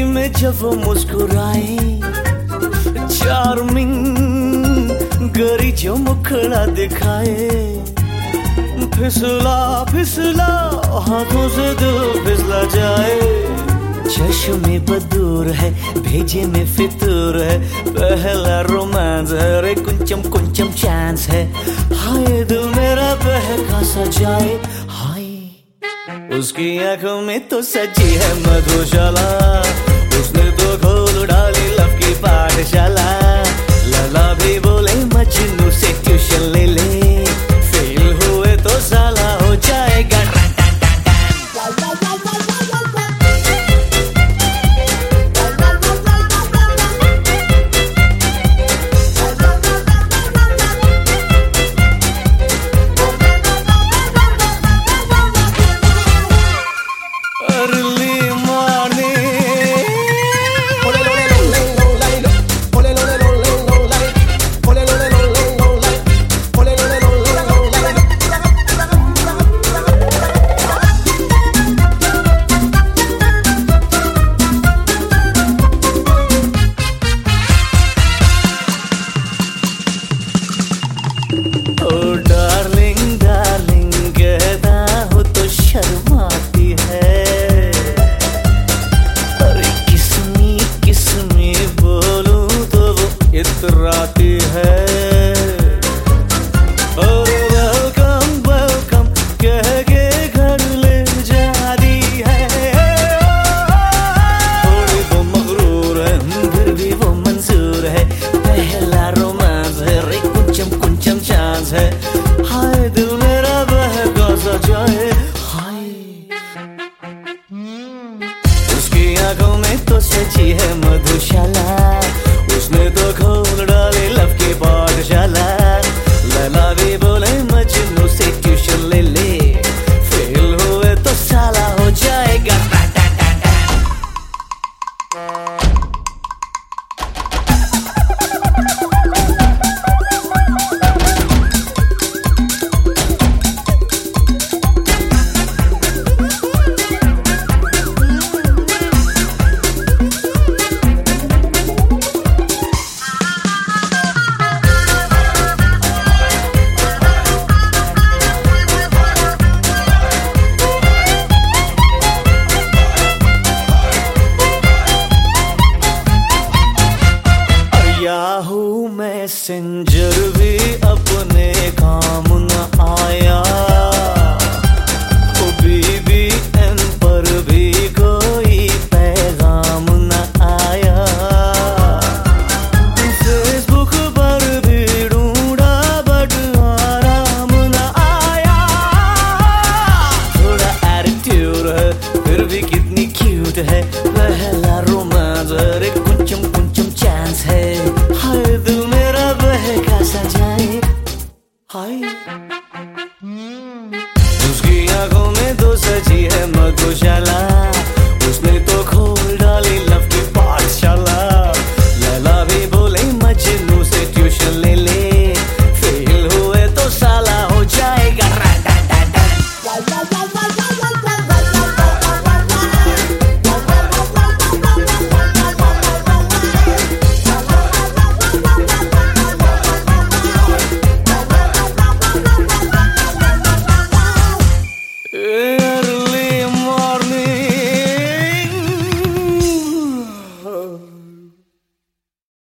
में जब वो मुस्कुराए, चार्मिंग गरी जो मुखड़ा दिखाए, फिसला फिसला हाथों से दिल फिसला जाए। चश्मे बदूर है, भेजे में फितूर है, पहला रोमांस है, रे कुंचम कुंचम चांस है। हाय दिल मेरा बहका सा जाए, हाय उसकी आंखों में तो सजी है मधुशाला, उसने तो खोल डाली लव की पाठशाला। लला भी बोले मजनू से ट्यूशन ले ले, फेल हुए तो साला हो जाएगा। इतराती है और वेलकम वेलकम कह के घर ले जाती है। थोड़ी वो मगरूर है, फिर भी वो मंजूर है, पहला रोमांस है, रे कुंचम कुंचम चांस है। हाय दिल मेरा बहका सा जाए, हाय उसकी आंखों में तो सजी है मधुशाला, उसने तो खोल डाली लव की पाठशाला। लैला भी बोले मजनू से ट्यूशन ले ले, फेल हुए तो साला हो जाएगा। याहू मैसेंजर भी अपने काम न आया, BBM पर भी कोई पैगाम न आया, फेसबुक पर भी ढूंढा बट आराम न आया। थोड़ा एटीट्यूड है, फिर भी कितनी क्यूट है,